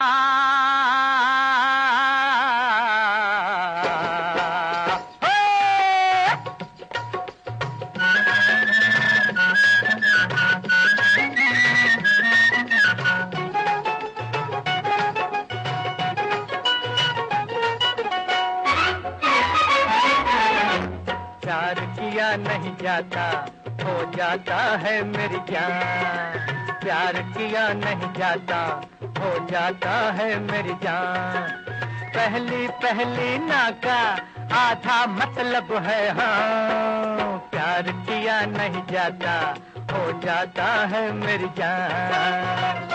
प्यार किया नहीं जाता, हो जाता है मेरी जान। प्यार किया नहीं जाता, हो जाता है मेरी जान। पहली पहली ना का आधा मतलब है हाँ। प्यार किया नहीं जाता, हो जाता है मेरी जान।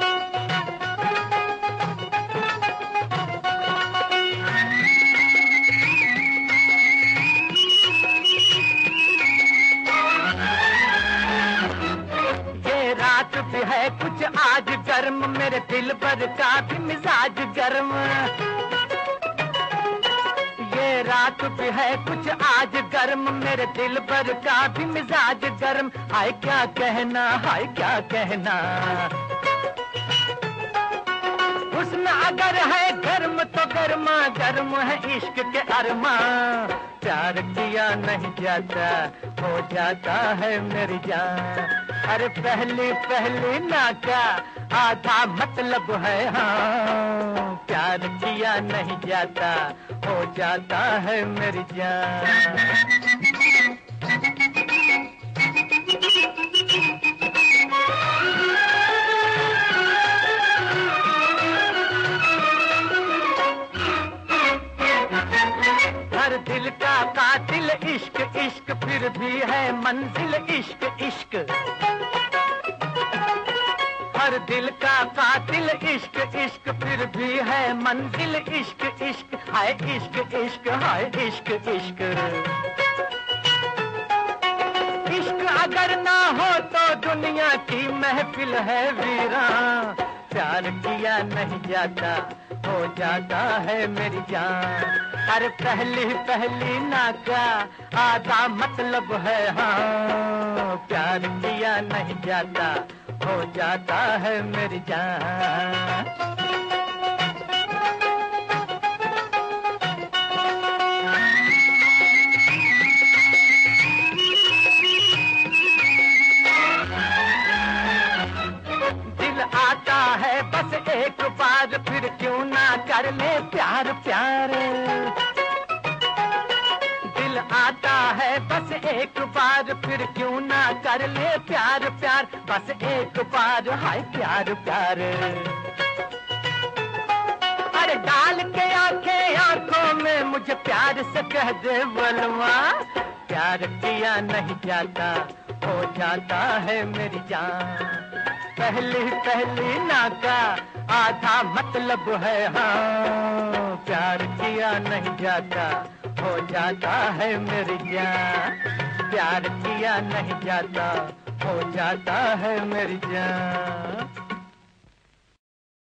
रात भी है कुछ आज गर्म, मेरे दिल पर का भी मिजाज गर्म। ये रात भी है कुछ आज गर्म, मेरे दिल पर का भी मिजाज गर्म। हाय क्या कहना, हाय क्या कहना। हुस्न अगर है गर्म तो गर्मा गर्म है इश्क के अरमा। प्यार किया नहीं जाता, हो जाता है मेरी जान। अरे पहली पहली ना का आधा मतलब है हाँ। प्यार किया नहीं जाता, हो जाता है मेरी जान। हर दिल का कातिल इश्क इश्क, फिर भी है मंजिल इश्क इश्क। हर दिल का कातिल इश्क इश्क, फिर भी है मंजिल इश्क इश्क। हाय इश्क इश्क, हाय इश्क इश्क। इश्क अगर ना हो तो दुनिया की महफिल है वीरा। प्यार किया नहीं जाता, हो जाता है मेरी जान। अरे पहली पहली ना का आधा मतलब है हाँ। प्यार किया नहीं जाता, हो जाता है मेरी जान। दिल आता है बस एक बार, फिर क्यों ना कर ले प्यार प्यार। दिल आता है बस एक बार, फिर क्यों ना कर ले प्यार प्यार। बस एक बार हाय प्यार प्यार। अरे डाल के आंखें आंखों में मुझे प्यार से कह दे बलवा। प्यार किया नहीं जाता, हो जाता है मेरी जान। पहली पहली ना का आधा मतलब है हाँ। प्यार किया नहीं जाता, हो जाता है मेरी जान। प्यार किया नहीं जाता, हो जाता है मेरी जान।